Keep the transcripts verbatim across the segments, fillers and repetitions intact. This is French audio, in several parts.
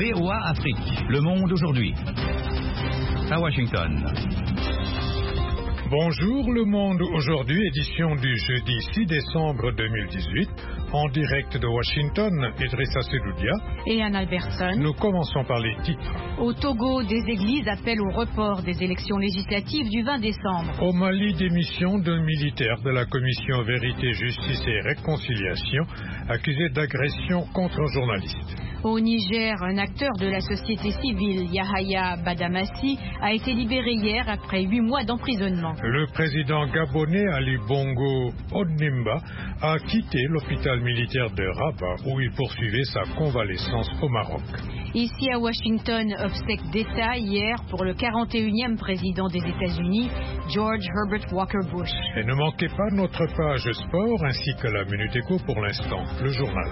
V O A Afrique, Le Monde aujourd'hui. À Washington. Bonjour Le Monde aujourd'hui, édition du jeudi six décembre deux mille dix-huit, en direct de Washington, Idrissa Sedoudia et Anne Albertson. Nous commençons par les titres. Au Togo, des églises appellent au report des élections législatives du vingt décembre. Au Mali, démission d'un militaire de la commission Vérité, Justice et Réconciliation, accusé d'agression contre un journaliste. Au Niger, un acteur de la société civile, Yahaya Badamassi, a été libéré hier après huit mois d'emprisonnement. Le président gabonais Ali Bongo Ondimba a quitté l'hôpital militaire de Rabat où il poursuivait sa convalescence au Maroc. Ici à Washington, obsèque d'État hier pour le quarante et unième président des États-Unis, George Herbert Walker Bush. Et ne manquez pas notre page sport ainsi que la Minute Éco pour l'instant, le journal.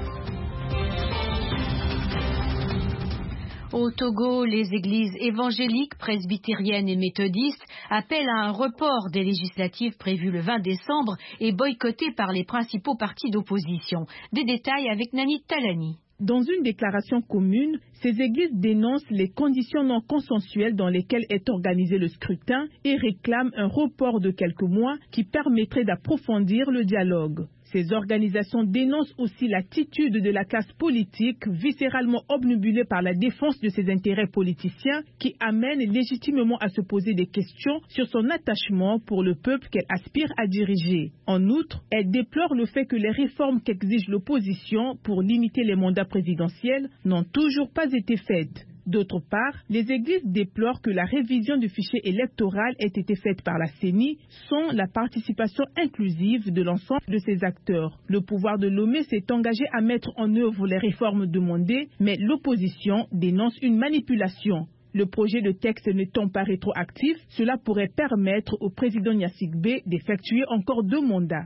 Au Togo, les églises évangéliques, presbytériennes et méthodistes appellent à un report des législatives prévues le vingt décembre et boycottées par les principaux partis d'opposition. Des détails avec Nani Talani. Dans une déclaration commune, ces églises dénoncent les conditions non consensuelles dans lesquelles est organisé le scrutin et réclament un report de quelques mois qui permettrait d'approfondir le dialogue. Ces organisations dénoncent aussi l'attitude de la classe politique viscéralement obnubilée par la défense de ses intérêts politiciens qui amène légitimement à se poser des questions sur son attachement pour le peuple qu'elle aspire à diriger. En outre, elles déplorent le fait que les réformes qu'exige l'opposition pour limiter les mandats présidentiels n'ont toujours pas été faites. D'autre part, les églises déplorent que la révision du fichier électoral ait été faite par la C E N I sans la participation inclusive de l'ensemble de ces acteurs. Le pouvoir de Lomé s'est engagé à mettre en œuvre les réformes demandées, mais l'opposition dénonce une manipulation. Le projet de texte n'étant pas rétroactif, cela pourrait permettre au président Gnassingbé d'effectuer encore deux mandats.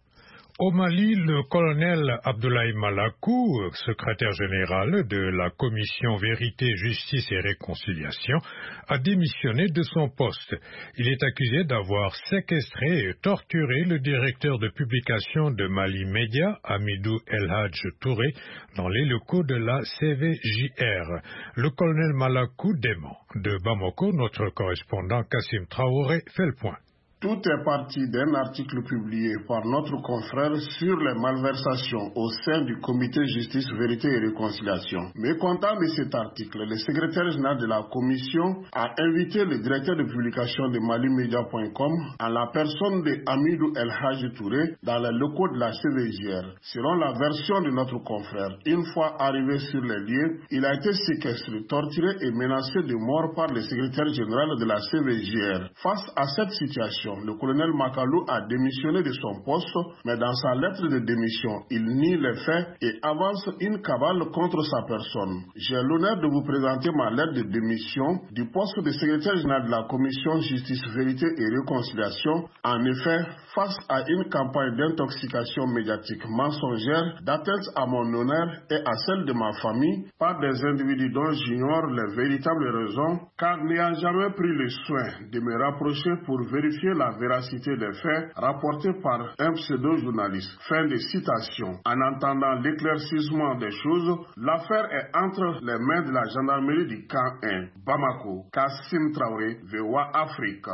Au Mali, le colonel Abdoulaye Malakou, secrétaire général de la commission Vérité, Justice et Réconciliation, a démissionné de son poste. Il est accusé d'avoir séquestré et torturé le directeur de publication de Mali Média, Amidou El Hadj Touré, dans les locaux de la C V J R. Le colonel Malakou dément. De Bamako, notre correspondant Kassim Traoré fait le point. Tout est parti d'un article publié par notre confrère sur les malversations au sein du comité Justice, Vérité et Réconciliation. Mécontent de cet article, le secrétaire général de la commission a invité le directeur de publication de mali media point com en la personne de Amidou El Hadj Touré dans les locaux de la C V J R. Selon la version de notre confrère, une fois arrivé sur les lieux, il a été séquestré, torturé et menacé de mort par le secrétaire général de la C V J R. Face à cette situation, le colonel Makalou a démissionné de son poste, mais dans sa lettre de démission, il nie les faits et avance une cabale contre sa personne. J'ai l'honneur de vous présenter ma lettre de démission du poste de secrétaire général de la commission Justice, Vérité et Réconciliation. En effet, face à une campagne d'intoxication médiatique mensongère, d'atteinte à mon honneur et à celle de ma famille, par des individus dont j'ignore les véritables raisons, car n'ayant jamais pris le soin de me rapprocher pour vérifier la la véracité des faits rapportés par un pseudo-journaliste. Fin de citation. En attendant l'éclaircissement des choses, l'affaire est entre les mains de la gendarmerie du camp un. Bamako, Kassim Traoré, V O A Afrique.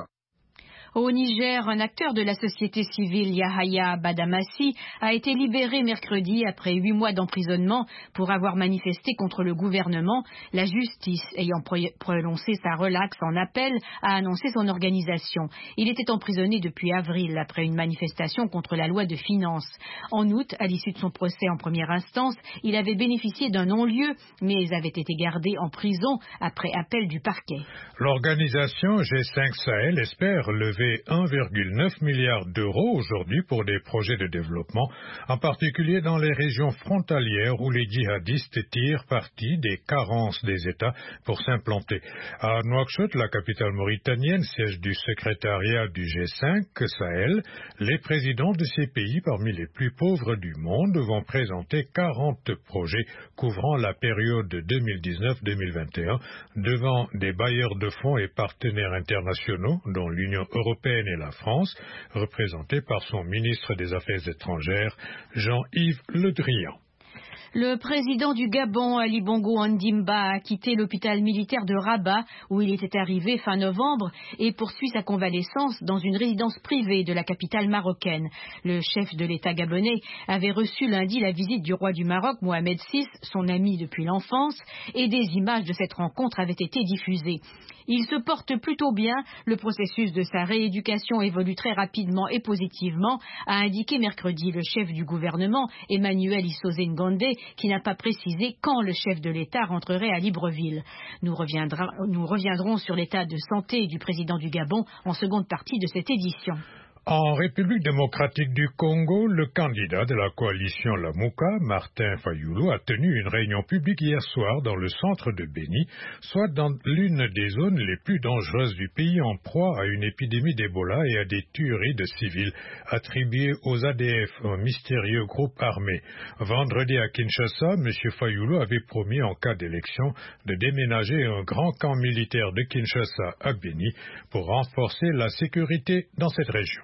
Au Niger, un acteur de la société civile, Yahaya Badamassi, a été libéré mercredi après huit mois d'emprisonnement pour avoir manifesté contre le gouvernement. La justice, ayant prononcé sa relaxe en appel, a annoncé son organisation. Il était emprisonné depuis avril après une manifestation contre la loi de finances. En août, à l'issue de son procès en première instance, il avait bénéficié d'un non-lieu, mais avait été gardé en prison après appel du parquet. L'organisation G cinq Sahel espère lever un virgule neuf milliard d'euros aujourd'hui pour des projets de développement, en particulier dans les régions frontalières où les djihadistes tirent parti des carences des États pour s'implanter. À Nouakchott, la capitale mauritanienne, siège du secrétariat du G cinq Sahel, les présidents de ces pays parmi les plus pauvres du monde vont présenter quarante projets couvrant la période deux mille dix-neuf à deux mille vingt et un devant des bailleurs de fonds et partenaires internationaux dont l'Union européenne et la France, représentés par son ministre des Affaires étrangères, Jean-Yves Le Drian. Le président du Gabon, Ali Bongo Ondimba, a quitté l'hôpital militaire de Rabat, où il était arrivé fin novembre, et poursuit sa convalescence dans une résidence privée de la capitale marocaine. Le chef de l'État gabonais avait reçu lundi la visite du roi du Maroc, Mohamed six, son ami depuis l'enfance, et des images de cette rencontre avaient été diffusées. Il se porte plutôt bien. Le processus de sa rééducation évolue très rapidement et positivement, a indiqué mercredi le chef du gouvernement, Emmanuel Issoze Ngondé, qui n'a pas précisé quand le chef de l'État rentrerait à Libreville. Nous, nous reviendrons sur l'état de santé du président du Gabon en seconde partie de cette édition. En République démocratique du Congo, le candidat de la coalition Lamuka, Martin Fayulu, a tenu une réunion publique hier soir dans le centre de Béni, soit dans l'une des zones les plus dangereuses du pays en proie à une épidémie d'Ebola et à des tueries de civils attribuées aux A D F, un mystérieux groupe armé. Vendredi à Kinshasa, M. Fayulu avait promis en cas d'élection de déménager un grand camp militaire de Kinshasa à Béni pour renforcer la sécurité dans cette région.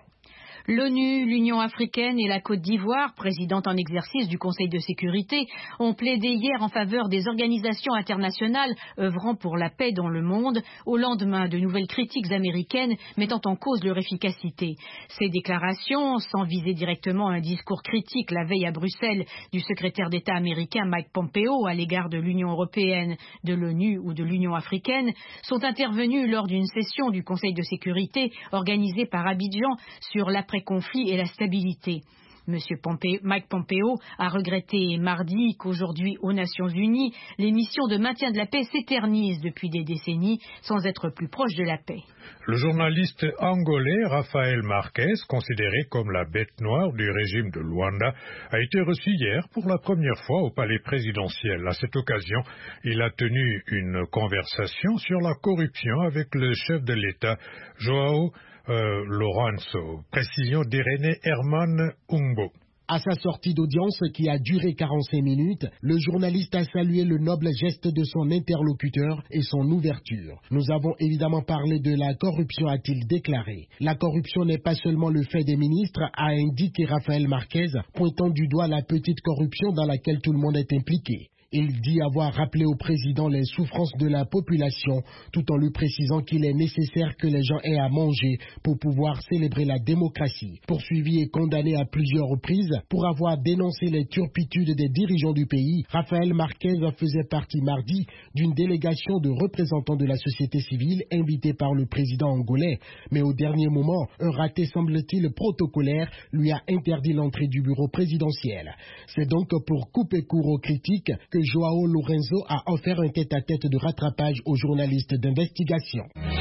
L'ONU, l'Union africaine et la Côte d'Ivoire, présidente en exercice du Conseil de sécurité, ont plaidé hier en faveur des organisations internationales œuvrant pour la paix dans le monde, au lendemain de nouvelles critiques américaines mettant en cause leur efficacité. Ces déclarations, sans viser directement un discours critique la veille à Bruxelles du secrétaire d'État américain Mike Pompeo à l'égard de l'Union européenne, de l'ONU ou de l'Union africaine, sont intervenues lors d'une session du Conseil de sécurité organisée par Abidjan sur l'après conflit et la stabilité. Monsieur Pompeo, Mike Pompeo a regretté mardi qu'aujourd'hui aux Nations Unies, les missions de maintien de la paix s'éternisent depuis des décennies sans être plus proches de la paix. Le journaliste angolais Rafael Marquez, considéré comme la bête noire du régime de Luanda, a été reçu hier pour la première fois au palais présidentiel. À cette occasion, il a tenu une conversation sur la corruption avec le chef de l'État, João Euh, Lourenço. Précision d'Irénée Herman Umbo. À sa sortie d'audience qui a duré quarante-cinq minutes, le journaliste a salué le noble geste de son interlocuteur et son ouverture. Nous avons évidemment parlé de la corruption, a-t-il déclaré. La corruption n'est pas seulement le fait des ministres, a indiqué Rafael Marquez, pointant du doigt la petite corruption dans laquelle tout le monde est impliqué. Il dit avoir rappelé au président les souffrances de la population, tout en lui précisant qu'il est nécessaire que les gens aient à manger pour pouvoir célébrer la démocratie. Poursuivi et condamné à plusieurs reprises pour avoir dénoncé les turpitudes des dirigeants du pays, Rafael Marquez faisait partie mardi d'une délégation de représentants de la société civile invitée par le président angolais. Mais au dernier moment, un raté semble-t-il protocolaire lui a interdit l'entrée du bureau présidentiel. C'est donc pour couper court aux critiques que João Lourenço a offert un tête-à-tête de rattrapage aux journalistes d'investigation.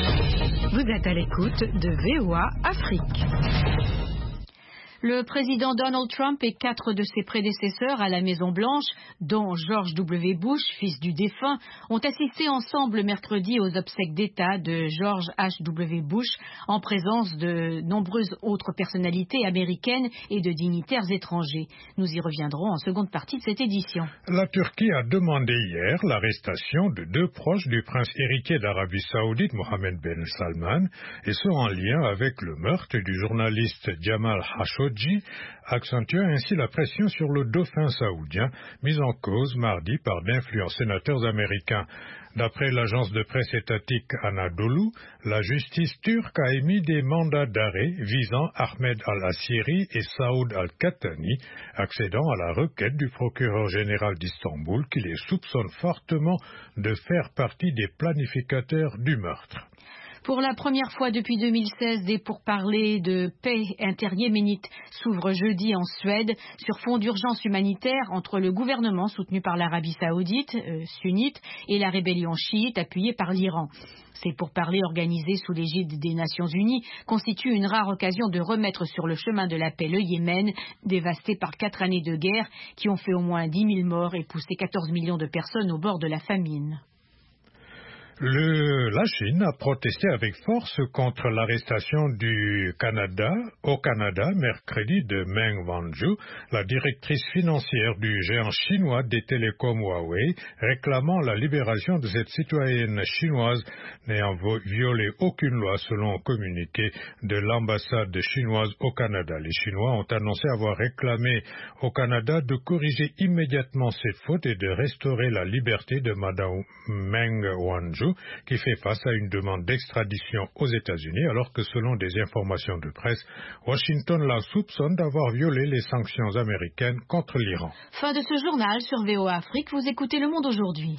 Vous êtes à l'écoute de V O A Afrique. Le président Donald Trump et quatre de ses prédécesseurs à la Maison-Blanche, dont George W. Bush, fils du défunt, ont assisté ensemble mercredi aux obsèques d'État de George H W. Bush en présence de nombreuses autres personnalités américaines et de dignitaires étrangers. Nous y reviendrons en seconde partie de cette édition. La Turquie a demandé hier l'arrestation de deux proches du prince héritier d'Arabie Saoudite, Mohammed Ben Salman, et ce en lien avec le meurtre du journaliste Jamal Khashoggi, accentuant ainsi la pression sur le dauphin saoudien, mis en cause mardi par d'influents sénateurs américains. D'après l'agence de presse étatique Anadolu, la justice turque a émis des mandats d'arrêt visant Ahmed al-Assiri et Saoud al-Qahtani, accédant à la requête du procureur général d'Istanbul qui les soupçonne fortement de faire partie des planificateurs du meurtre. Pour la première fois depuis deux mille seize, des pourparlers de paix inter-yéménite s'ouvrent jeudi en Suède sur fond d'urgence humanitaire entre le gouvernement soutenu par l'Arabie saoudite, euh, sunnite, et la rébellion chiite appuyée par l'Iran. Ces pourparlers organisés sous l'égide des Nations Unies constituent une rare occasion de remettre sur le chemin de la paix le Yémen, dévasté par quatre années de guerre qui ont fait au moins dix mille morts et poussé quatorze millions de personnes au bord de la famine. Le, la Chine a protesté avec force contre l'arrestation du Canada, au Canada, mercredi de Meng Wanzhou, la directrice financière du géant chinois des télécoms Huawei, réclamant la libération de cette citoyenne chinoise n'ayant violé aucune loi selon un communiqué de l'ambassade chinoise au Canada. Les Chinois ont annoncé avoir réclamé au Canada de corriger immédiatement cette faute et de restaurer la liberté de Madame Meng Wanzhou, qui fait face à une demande d'extradition aux États-Unis, alors que selon des informations de presse, Washington la soupçonne d'avoir violé les sanctions américaines contre l'Iran. Fin de ce journal sur V O A Afrique, vous écoutez Le Monde aujourd'hui.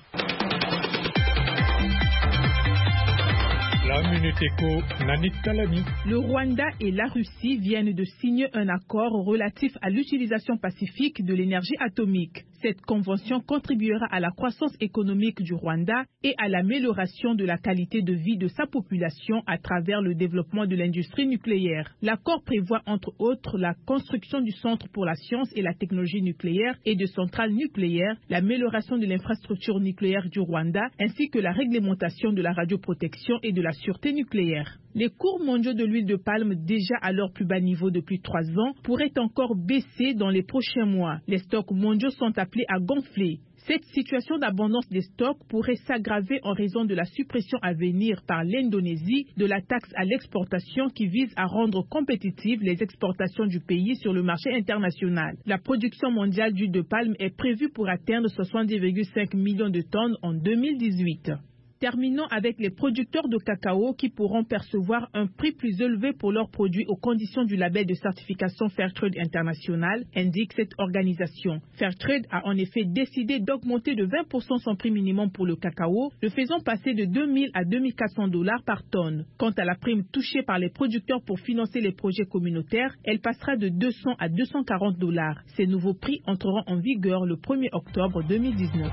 La Minute Éco, Nanit Talami. Le Rwanda et la Russie viennent de signer un accord relatif à l'utilisation pacifique de l'énergie atomique. Cette convention contribuera à la croissance économique du Rwanda et à l'amélioration de la qualité de vie de sa population à travers le développement de l'industrie nucléaire. L'accord prévoit entre autres la construction du Centre pour la science et la technologie nucléaire et de centrales nucléaires, l'amélioration de l'infrastructure nucléaire du Rwanda ainsi que la réglementation de la radioprotection et de la sûreté nucléaire. Les cours mondiaux de l'huile de palme, déjà à leur plus bas niveau depuis trois ans, pourraient encore baisser dans les prochains mois. Les stocks mondiaux sont appelés à gonfler. Cette situation d'abondance des stocks pourrait s'aggraver en raison de la suppression à venir par l'Indonésie de la taxe à l'exportation qui vise à rendre compétitives les exportations du pays sur le marché international. La production mondiale d'huile de palme est prévue pour atteindre soixante-dix virgule cinq millions de tonnes en deux mille dix-huit. Terminons avec les producteurs de cacao qui pourront percevoir un prix plus élevé pour leurs produits aux conditions du label de certification Fairtrade International, indique cette organisation. Fairtrade a en effet décidé d'augmenter de vingt pour cent son prix minimum pour le cacao, le faisant passer de deux mille à deux mille quatre cents dollars par tonne. Quant à la prime touchée par les producteurs pour financer les projets communautaires, elle passera de deux cents à deux cent quarante dollars. Ces nouveaux prix entreront en vigueur le premier octobre deux mille dix-neuf.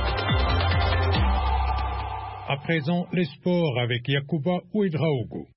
À présent, les sports avec Yacouba Ouedraogo.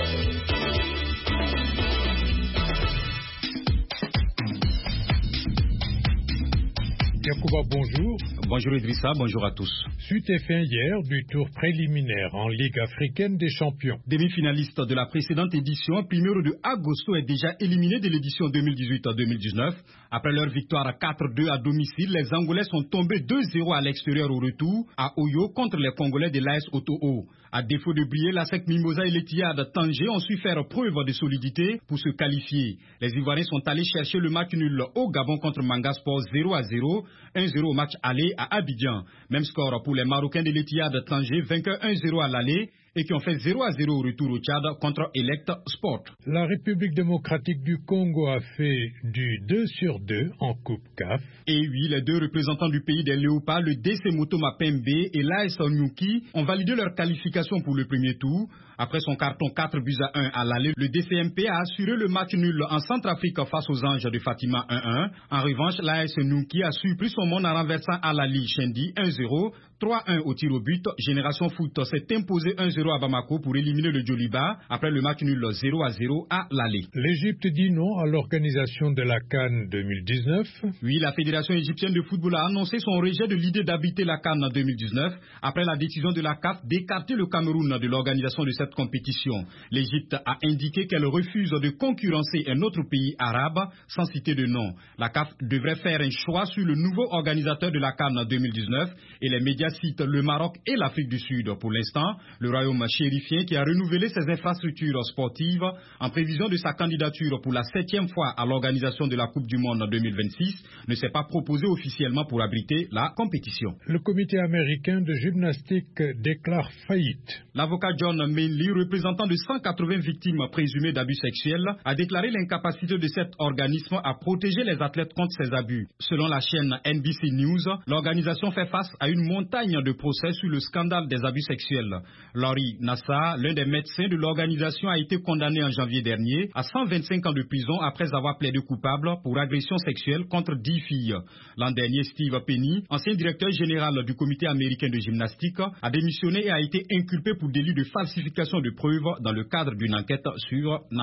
Yacouba, bonjour. Bonjour Idrissa, bonjour à tous. Suite et fin hier du tour préliminaire en Ligue africaine des champions. Demi-finaliste de la précédente édition, Primeiro de Agosto est déjà éliminé de l'édition deux mille dix-huit deux mille dix-neuf. Après leur victoire quatre deux à domicile, les Angolais sont tombés deux zéro à l'extérieur au retour à Oyo contre les Congolais de l'A S Oto-O. À défaut de briller, la Sec Mimosa et l'Etihad Tanger ont su faire preuve de solidité pour se qualifier. Les Ivoiriens sont allés chercher le match nul au Gabon contre Manga Sport zéro à zéro, un zéro au match aller à Abidjan. Même score pour les Marocains de l'Etihad Tanger, vainqueurs un zéro à l'aller et qui ont fait zéro à zéro au retour au Tchad contre Elect Sport. La République démocratique du Congo a fait du deux sur deux en Coupe C A F. Et oui, les deux représentants du pays des Léopards, le D C Motoma Pembe et l'A S Onyuki, ont validé leur qualification pour le premier tour. Après son carton quatre buts à un à l'aller, le D C M P a assuré le match nul en Centrafrique face aux Anges de Fatima un un. En revanche, l'A S Onyuki a surpris son monde en renversant Alali Shendi un zéro. trois un au tir au but. Génération Foot s'est imposé un zéro à Bamako pour éliminer le Djoliba après le match nul zéro à zéro à l'aller. L'Égypte dit non à l'organisation de la CAN deux mille dix-neuf. Oui, la Fédération égyptienne de football a annoncé son rejet de l'idée d'habiter la CAN deux mille dix-neuf après la décision de la C A F d'écarter le Cameroun de l'organisation de cette compétition. L'Égypte a indiqué qu'elle refuse de concurrencer un autre pays arabe sans citer de nom. La C A F devrait faire un choix sur le nouveau organisateur de la CAN deux mille dix-neuf et les médias citent le Maroc et l'Afrique du Sud. Pour l'instant, le royaume chérifien qui a renouvelé ses infrastructures sportives en prévision de sa candidature pour la septième fois à l'organisation de la Coupe du Monde deux mille vingt-six ne s'est pas proposé officiellement pour abriter la compétition. Le comité américain de gymnastique déclare faillite. L'avocat John Mainley, représentant de cent quatre-vingts victimes présumées d'abus sexuels, a déclaré l'incapacité de cet organisme à protéger les athlètes contre ces abus. Selon la chaîne N B C News, l'organisation fait face à une montagne de procès sur le scandale des abus sexuels. Laurie Nassar, l'un des médecins de l'organisation, a été condamné en janvier dernier à cent vingt-cinq ans de prison après avoir plaidé coupable pour agression sexuelle contre dix filles. L'an dernier, Steve Penny, ancien directeur général du comité américain de gymnastique, a démissionné et a été inculpé pour délit de falsification de preuves dans le cadre d'une enquête sur Nassar.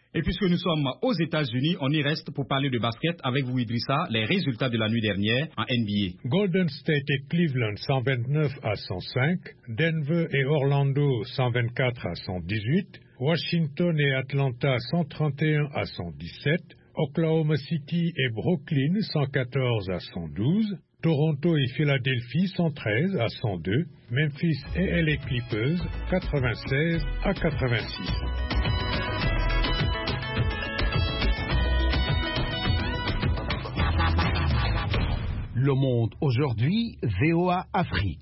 Et puisque nous sommes aux États-Unis, on y reste pour parler de basket avec vous, Idrissa, les résultats de la nuit dernière en N B A. Golden State et Cleveland cent vingt-neuf à cent cinq, Denver et Orlando cent vingt-quatre à cent dix-huit, Washington et Atlanta cent trente et un à cent dix-sept, Oklahoma City et Brooklyn cent quatorze à cent douze, Toronto et Philadelphie cent treize à cent deux, Memphis et L A Clippers quatre-vingt-seize à quatre-vingt-six. Le Monde aujourd'hui, V O A Afrique.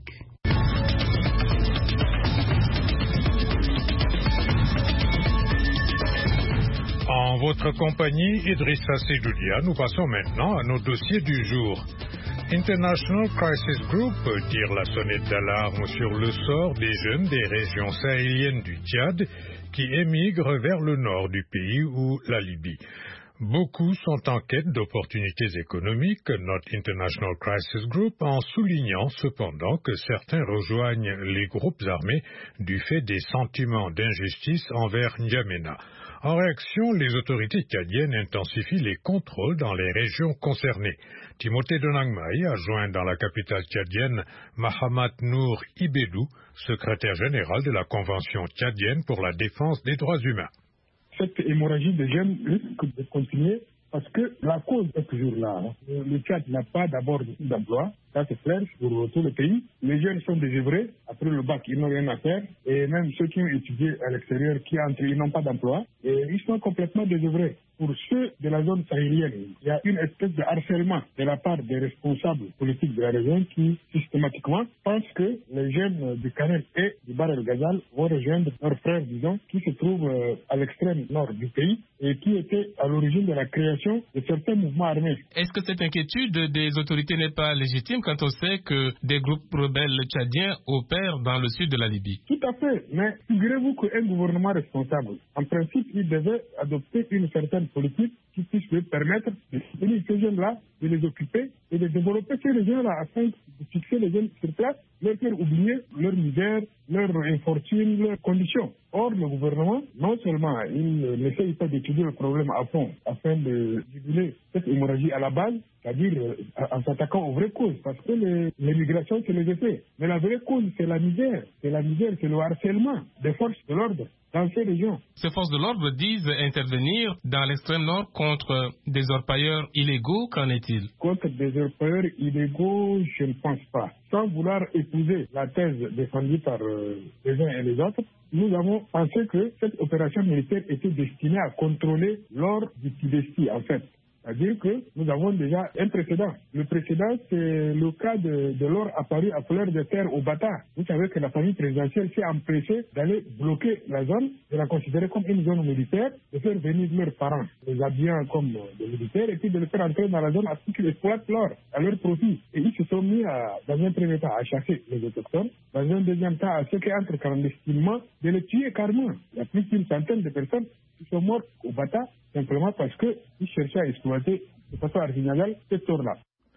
En votre compagnie, Idrissa Sedoudia, nous passons maintenant à nos dossiers du jour. International Crisis Group tire la sonnette d'alarme sur le sort des jeunes des régions sahéliennes du Tchad qui émigrent vers le nord du pays ou la Libye. Beaucoup sont en quête d'opportunités économiques, note International Crisis Group, en soulignant cependant que certains rejoignent les groupes armés du fait des sentiments d'injustice envers N'Djamena. En réaction, les autorités tchadiennes intensifient les contrôles dans les régions concernées. Timothée Donangmaï a joint dans la capitale tchadienne Mahamat Nour Ibedou, secrétaire général de la Convention tchadienne pour la défense des droits humains. Cette hémorragie de jeunes risque de continuer parce que la cause est toujours là. Le Tchad n'a pas d'abord d'emploi, ça c'est clair pour tout le pays. Les jeunes sont désœuvrés, après le bac ils n'ont rien à faire, et même ceux qui ont étudié à l'extérieur, qui entrent, ils n'ont pas d'emploi, et ils sont complètement désœuvrés. Pour ceux de la zone sahélienne, il y a une espèce de harcèlement de la part des responsables politiques de la région qui, systématiquement, pensent que les jeunes du Canel et du Bahr el Ghazal vont rejoindre leurs frères, disons, qui se trouvent euh, à l'extrême nord du pays et qui étaient à l'origine de la création de certains mouvements armés. Est-ce que cette inquiétude des autorités n'est pas légitime quand on sait que des groupes rebelles tchadiens opèrent dans le sud de la Libye? Tout à fait, mais figurez-vous qu'un gouvernement responsable, en principe, il devait adopter une certaine politique qui puisse lui permettre de soutenir ces jeunes-là, de les occuper et de développer ces régions-là afin de fixer les jeunes sur place, leur faire oublier leur misère, leur infortune, leurs conditions. Or, le gouvernement, non seulement il n'essaye pas d'étudier le problème à fond afin de juguler cette hémorragie à la base, c'est-à-dire en s'attaquant aux vraies causes, parce que les, les migrations, c'est les effets. Mais la vraie cause, c'est la misère. C'est la misère, c'est le harcèlement des forces de l'ordre dans ces régions. Ces forces de l'ordre disent intervenir dans l'extrême nord contre des orpailleurs illégaux. Qu'en est-il? Contre des orpailleurs illégaux, je ne pense pas. Sans vouloir épouser la thèse défendue par euh, les uns et les autres, nous avons pensé que cette opération militaire était destinée à contrôler l'or du Tibesti, en fait. C'est-à-dire que nous avons déjà un précédent. Le précédent, c'est le cas de, de l'or apparu à fleur de terre au Bata. Vous savez que la famille présidentielle s'est empressée d'aller bloquer la zone, de la considérer comme une zone militaire, de faire venir leurs parents, les habillant comme des militaires, et puis de les faire entrer dans la zone afin qu'ils exploitent l'or à leur profit. Et ils se sont mis, à, dans un premier temps, à chasser les autochtones, dans un deuxième temps, à ceux qui entrent clandestinement, de les tuer carrément. Il y a plus d'une centaine de personnes qui sont mortes au Bata, simplement parce qu'ils cherchaient à exploiter de façon artisanale cette or-là.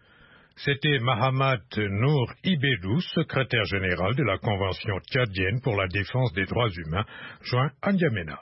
C'était Mahamat Nour Ibedou, secrétaire général de la Convention tchadienne pour la défense des droits humains, joint à N'Djamena.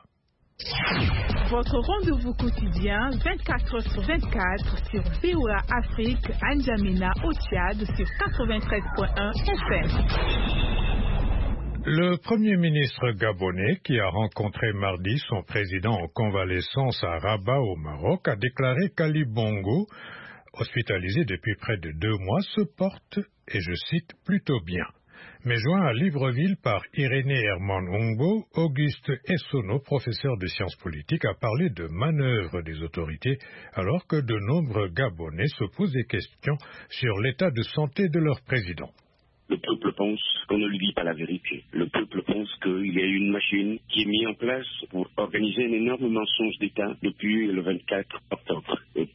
Votre rendez-vous quotidien, vingt-quatre heures sur vingt-quatre, sur V O A Afrique, à N'Djamena, au Tchad, sur quatre-vingt-treize point un F M. Le Premier ministre gabonais, qui a rencontré mardi son président en convalescence à Rabat au Maroc, a déclaré qu'Ali Bongo, hospitalisé depuis près de deux mois, se porte, et je cite, plutôt bien. Mais joint à Libreville par Irénée Herman Ongbo, Auguste Essonneau, professeur de sciences politiques, a parlé de manœuvres des autorités, alors que de nombreux Gabonais se posent des questions sur l'état de santé de leur président. Le peuple pense qu'on ne lui dit pas la vérité. Le peuple pense qu'il y a une machine qui est mise en place pour organiser un énorme mensonge d'État depuis le vingt-quatre octobre. Et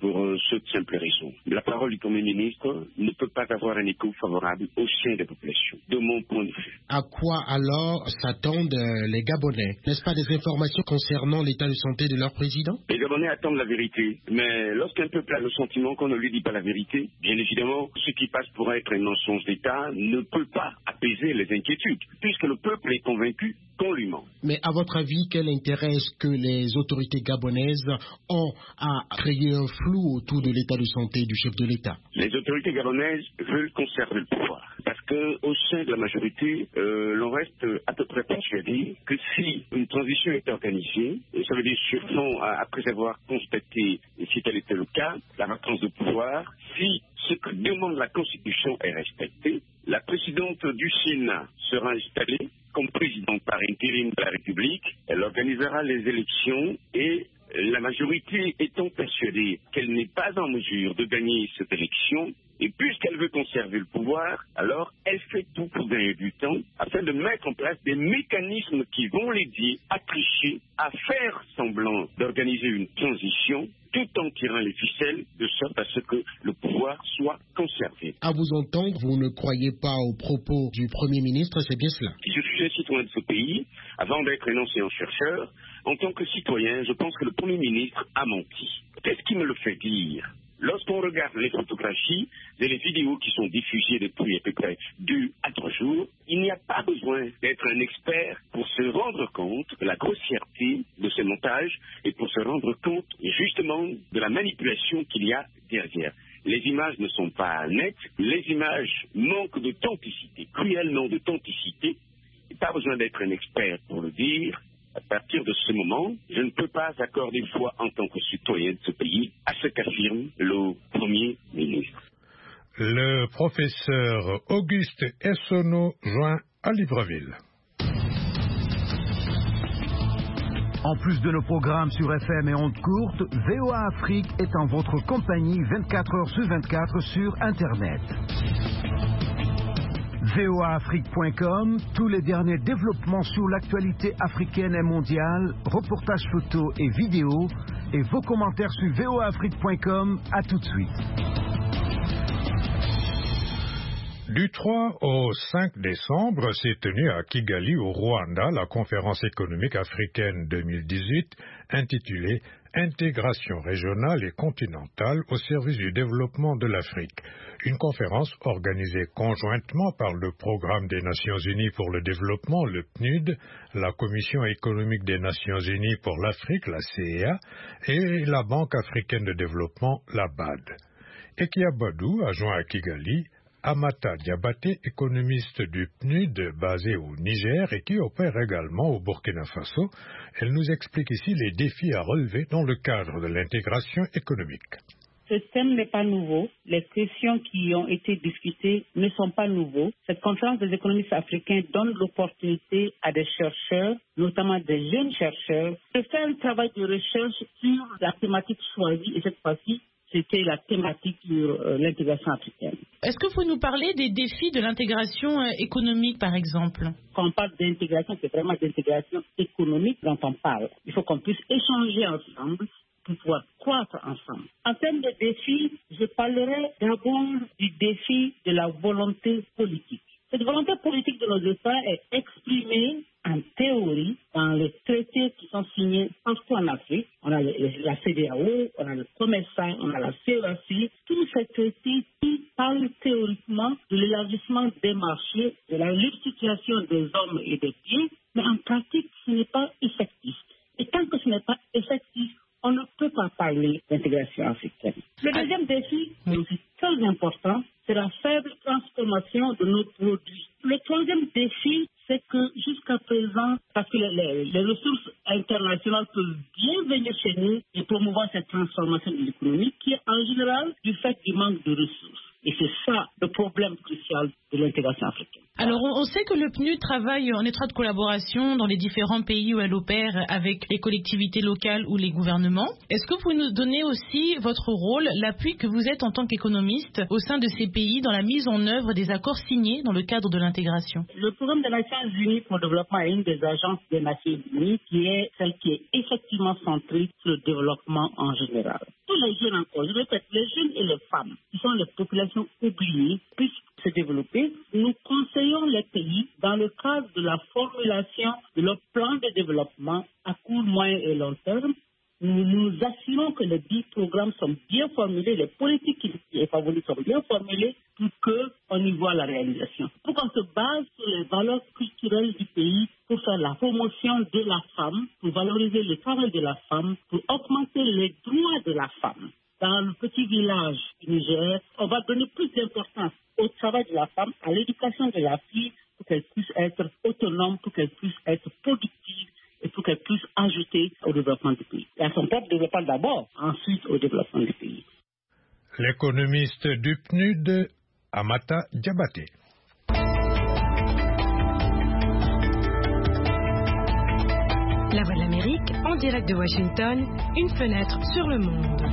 pour euh, cette simple raison. La parole du Premier ministre ne peut pas avoir un écho favorable au sein des populations, de mon point de vue. À quoi alors s'attendent euh, les Gabonais? N'est-ce pas des informations concernant l'état de santé de leur président? Les Gabonais attendent la vérité, mais lorsqu'un peuple a le sentiment qu'on ne lui dit pas la vérité, bien évidemment, ce qui passe pour être un mensonge d'État ne peut pas apaiser les inquiétudes, puisque le peuple est convaincu qu'on lui ment. Mais à votre avis, quel intérêt est-ce que les autorités gabonaises ont à créer un flou autour de l'état de santé du chef de l'État? Les autorités gabonaises veulent conserver le pouvoir, parce qu'au sein de la majorité, euh, l'on reste à peu près persuadé que si une transition est organisée, et ça veut dire sûrement après avoir constaté, si tel était le cas, la vacance de pouvoir, si ce que demande la Constitution est respecté, la présidente du Sénat sera installée comme présidente par intérim de la République. Elle organisera les élections et la majorité étant persuadée qu'elle n'est pas en mesure de gagner cette élection, et puisqu'elle veut conserver le pouvoir, alors elle fait tout pour gagner du temps afin de mettre en place des mécanismes qui vont l'aider à tricher, à faire semblant d'organiser une transition tout en tirant les ficelles de sorte à ce que le pouvoir soit conservé. À vous entendre, vous ne croyez pas aux propos du Premier ministre, c'est bien cela? Si je suis un citoyen de ce pays, avant d'être un enseignant chercheur, en tant que citoyen, je pense que le Premier ministre a menti. Qu'est-ce qui me le fait dire? Lorsqu'on regarde les photographies et les vidéos qui sont diffusées depuis à peu près deux à trois jours, il n'y a pas besoin d'être un expert pour se rendre compte de la grossièreté de ces montages et pour se rendre compte justement de la manipulation qu'il y a derrière. Les images ne sont pas nettes, les images manquent d'authenticité, cruellement d'authenticité. Il n'y a pas besoin d'être un expert pour le dire. À partir de ce moment, je ne peux pas accorder foi en tant que citoyen de ce pays à ce qu'affirme le Premier ministre. Le professeur Auguste Essonneau joint à Libreville. En plus de nos programmes sur F M et ondes courtes, V O A Afrique est en votre compagnie vingt-quatre heures sur vingt-quatre sur Internet. V O A Afrique point com, tous les derniers développements sur l'actualité africaine et mondiale, reportages photos et vidéos, et vos commentaires sur V O A Afrique point com. À tout de suite. Du trois au cinq décembre s'est tenue à Kigali, au Rwanda, la conférence économique africaine deux mille dix-huit, intitulée « Intégration régionale et continentale au service du développement de l'Afrique ». Une conférence organisée conjointement par le Programme des Nations Unies pour le développement, le P N U D, la Commission économique des Nations Unies pour l'Afrique, la C E A, et la Banque africaine de développement, la B A D. Ekia Badou a joint à Kigali Amata Diabaté, économiste du P N U D basé au Niger et qui opère également au Burkina Faso. Elle nous explique ici les défis à relever dans le cadre de l'intégration économique. Ce thème n'est pas nouveau. Les questions qui ont été discutées ne sont pas nouveaux. Cette conférence des économistes africains donne l'opportunité à des chercheurs, notamment des jeunes chercheurs, de faire un travail de recherche sur la thématique choisie, et cette fois-ci, c'était la thématique de euh, l'intégration africaine. Est-ce que vous nous parlez des défis de l'intégration euh, économique, par exemple? Quand on parle d'intégration, c'est vraiment d'intégration économique dont on parle. Il faut qu'on puisse échanger ensemble pour pouvoir croître ensemble. En termes de défis, je parlerai d'abord du défi de la volonté politique. Cette volonté politique de nos États est exprimée en théorie dans les traités qui sont signés partout en Afrique. On a la C D A O, on a le Comesa, on a la C E A C, tous ces traités qui parlent théoriquement de l'élargissement des marchés, de la libre situation des hommes et des biens, mais en pratique, ce n'est pas effectif. Et tant que ce n'est pas effectif, on ne peut pas parler d'intégration africaine. Le deuxième défi, mais aussi très important, c'est la faible transformation de nos produits. Le troisième défi, c'est que jusqu'à présent, parce que les, les, les ressources internationales peuvent bien venir chez nous et promouvoir cette transformation de l'économie qui est en général du fait du manque de ressources. Et c'est ça le problème crucial de l'intégration africaine. Alors, on sait que le P N U D travaille en étroite collaboration dans les différents pays où elle opère avec les collectivités locales ou les gouvernements. Est-ce que vous pouvez nous donner aussi votre rôle, l'appui que vous êtes en tant qu'économiste au sein de ces pays dans la mise en œuvre des accords signés dans le cadre de l'intégration? Le programme des Nations Unies pour le développement est une des agences des Nations Unies qui est celle qui est effectivement centrée sur le développement en général. Tous les jeunes encore, je répète, les jeunes et les femmes, qui sont les populations oubliées, puissent se développer. Nous conseillons les pays dans le cadre de la formulation de leur plan de développement à court, moyen et long terme. Nous nous assurons que les dix programmes sont bien formulés, les politiques qui favorisent sont bien formulées pour qu'on y voit la réalisation. Pour qu'on se base sur les valeurs culturelles du pays pour faire la promotion de la femme, pour valoriser le travail de la femme, pour augmenter les droits de la femme. Dans le petit village du Niger, on va donner plus d'importance au travail de la femme, à l'éducation de la fille, pour qu'elle puisse être autonome, pour qu'elle puisse être productive et pour qu'elle puisse ajouter au développement du pays. Et à son propre développement d'abord, ensuite au développement du pays. L'économiste du P N U D, Amata Diabaté. La Voix de l'Amérique, en direct de Washington, une fenêtre sur le monde.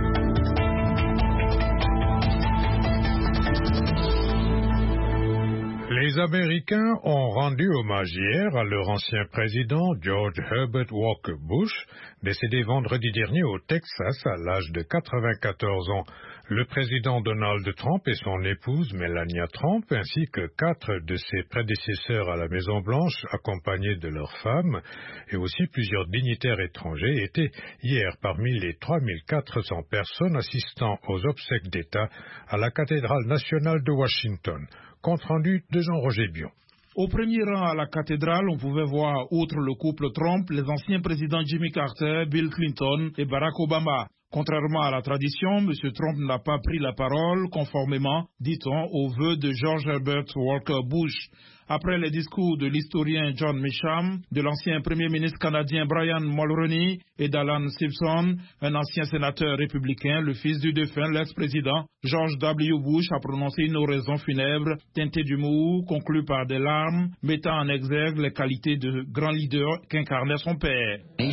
Les Américains ont rendu hommage hier à leur ancien président George Herbert Walker Bush, décédé vendredi dernier au Texas à l'âge de quatre-vingt-quatorze ans. Le président Donald Trump et son épouse Melania Trump, ainsi que quatre de ses prédécesseurs à la Maison-Blanche, accompagnés de leurs femmes, et aussi plusieurs dignitaires étrangers, étaient hier parmi les trois mille quatre cents personnes assistant aux obsèques d'État à la cathédrale nationale de Washington. Compte rendu de Jean-Roger Bion. Au premier rang à la cathédrale, on pouvait voir, outre le couple Trump, les anciens présidents Jimmy Carter, Bill Clinton et Barack Obama. Contrairement à la tradition, M. Trump n'a pas pris la parole, conformément, dit-on, aux vœux de George Herbert Walker Bush. Après les discours de l'historien John Meacham, de l'ancien premier ministre canadien Brian Mulroney et d'Alan Simpson, un ancien sénateur républicain, le fils du défunt, l'ex-président George W. Bush a prononcé une oraison funèbre teintée d'humour, conclue par des larmes, mettant en exergue les qualités de grand leader qu'incarnait son père. Il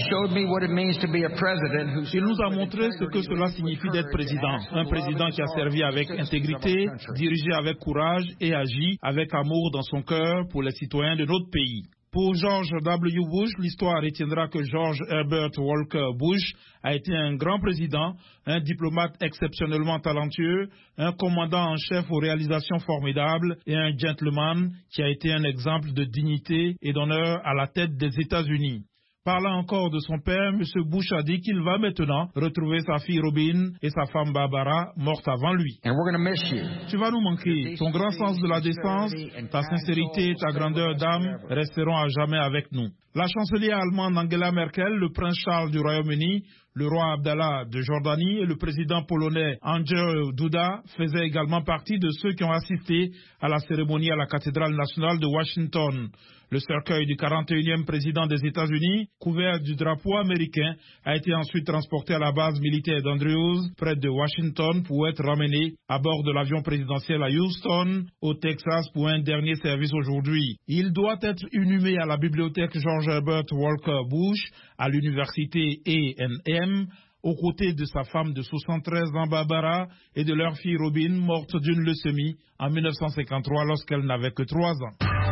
nous a montré ce que cela signifie d'être président. Un président qui a servi avec intégrité, dirigé avec courage et agi avec amour dans son cœur pour les citoyens de notre pays. Pour George W. Bush, l'histoire retiendra que George Herbert Walker Bush a été un grand président, un diplomate exceptionnellement talentueux, un commandant en chef aux réalisations formidables et un gentleman qui a été un exemple de dignité et d'honneur à la tête des États-Unis. Parlant encore de son père, M. Bush a dit qu'il va maintenant retrouver sa fille Robin et sa femme Barbara, morte avant lui. Tu vas nous manquer. Ton grand sens de la défense, ta sincérité et ta grandeur d'âme resteront à jamais avec nous. La chancelière allemande Angela Merkel, le prince Charles du Royaume-Uni, le roi Abdallah de Jordanie et le président polonais Andrzej Duda faisaient également partie de ceux qui ont assisté à la cérémonie à la cathédrale nationale de Washington. Le cercueil du quarante et unième président des États-Unis, couvert du drapeau américain, a été ensuite transporté à la base militaire d'Andrews, près de Washington, pour être ramené à bord de l'avion présidentiel à Houston, au Texas, pour un dernier service aujourd'hui. Il doit être inhumé à la bibliothèque George Herbert Walker Bush, à l'université A and M, aux côtés de sa femme de soixante-treize ans Barbara et de leur fille Robin, morte d'une leucémie en mille neuf cent cinquante-trois lorsqu'elle n'avait que trois ans.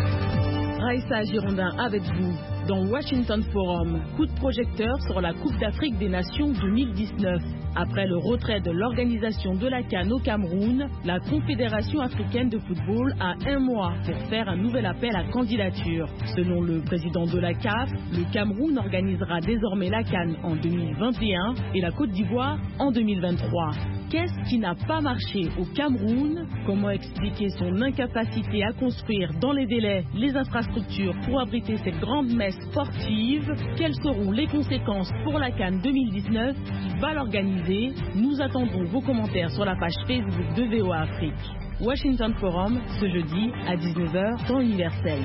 Raïssa Girondin avec vous dans Washington Forum, coup de projecteur sur la Coupe d'Afrique des Nations deux mille dix-neuf. Après le retrait de l'organisation de la CAN au Cameroun, la Confédération africaine de football a un mois pour faire un nouvel appel à candidature. Selon le président de la C A F, le Cameroun organisera désormais la CAN en deux mille vingt et un et la Côte d'Ivoire en deux mille vingt-trois. Qu'est-ce qui n'a pas marché au Cameroun? Comment expliquer son incapacité à construire dans les délais les infrastructures pour abriter cette grande messe sportive? Quelles seront les conséquences pour la CAN deux mille dix-neuf qui va l'organiser? Nous attendons vos commentaires sur la page Facebook de V O A Afrique. Washington Forum, ce jeudi à dix-neuf heures, temps universel.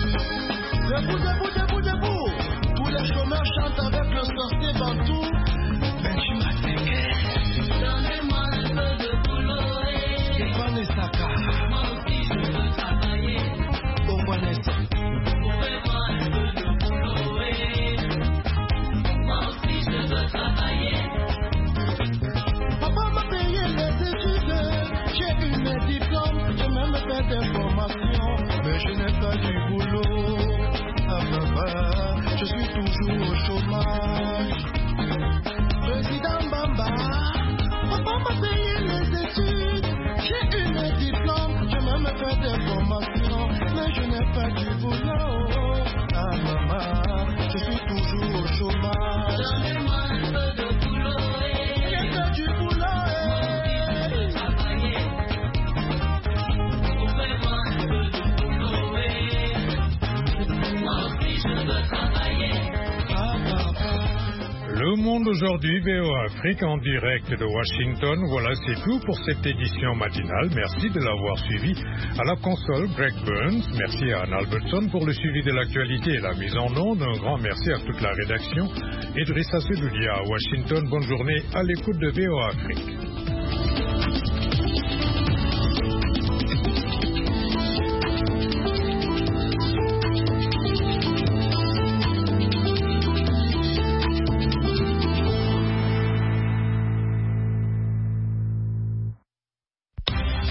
Debout, debout, debout, debout. Tous les chômeurs chantent avec le sorcier Bantou. fait des formations, mais je n'ai pas du boulot. Ah papa, je suis toujours au chômage. Président Bamba, papa m'a payé les études. J'ai eu mes diplômes, je même fait des formations, mais je n'ai pas du boulot. Ah maman, je suis toujours au chômage. Donnez-moi un peu de boulot. J'ai fait du boulot. Le Monde aujourd'hui, V O A Afrique en direct de Washington. Voilà, c'est tout pour cette édition matinale. Merci de l'avoir suivi. À la console, Greg Burns. Merci à Anne Albertson pour le suivi de l'actualité et la mise en onde. Un grand merci à toute la rédaction. Idrissa Sedoudia à Washington. Bonne journée à l'écoute de V O A Afrique.